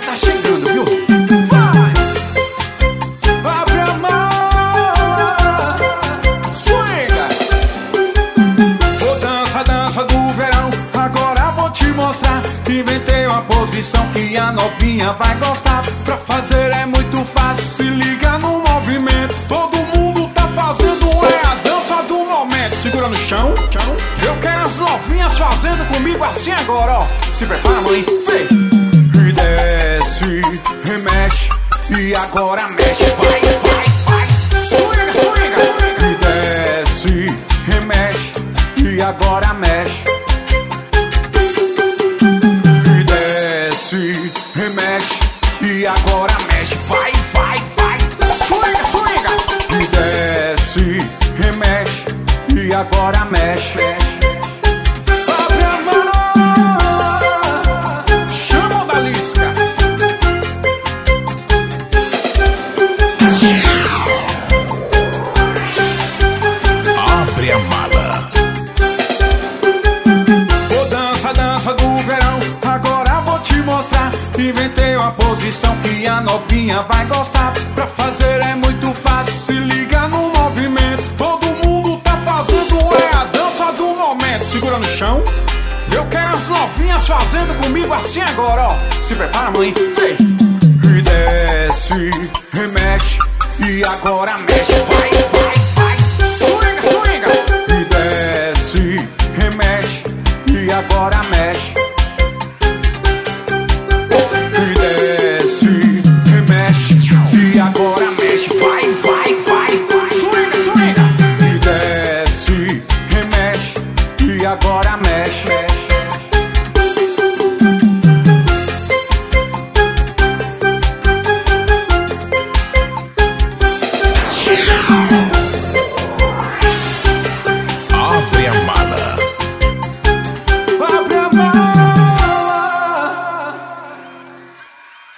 tá chegando, viu? Vai! Abre a mão, swinga! Ô, dança, dança do verão, agora vou te mostrar. Inventei uma posição que a novinha vai gostar. Pra fazer é muito fácil, se liga no movimento. Todo mundo tá fazendo, é a dança do momento. Segura no chão, eu quero as novinhas fazendo comigo assim agora, ó. Se prepara, mãe, vem! E desce, remexe, e agora mexe. Vai, vai, vai, swinga, swinga. E desce, remexe, e agora mexe. E desce, remexe, e agora mexe. Vai, vai, vai, swinga, swinga. E desce, remexe, e agora mexe. Abre a mão, chama o Dalisca. Abre a mala. Ô, dança, dança do verão, agora vou te mostrar. Inventei uma posição que a novinha vai gostar. Pra fazer é muito fácil, se liga no movimento. Todo mundo tá fazendo, é a dança do momento. Segura no chão, eu quero as novinhas fazendo comigo assim agora, ó. Se prepara, mãe, vem! E desce, remexe, e agora mexe. Vai, vai, vai, swinga, swinga. E desce, remexe, e agora mexe. E desce, remexe, e agora mexe. Vai, vai, vai, vai, swinga, swinga. E desce, remexe, e agora mexe.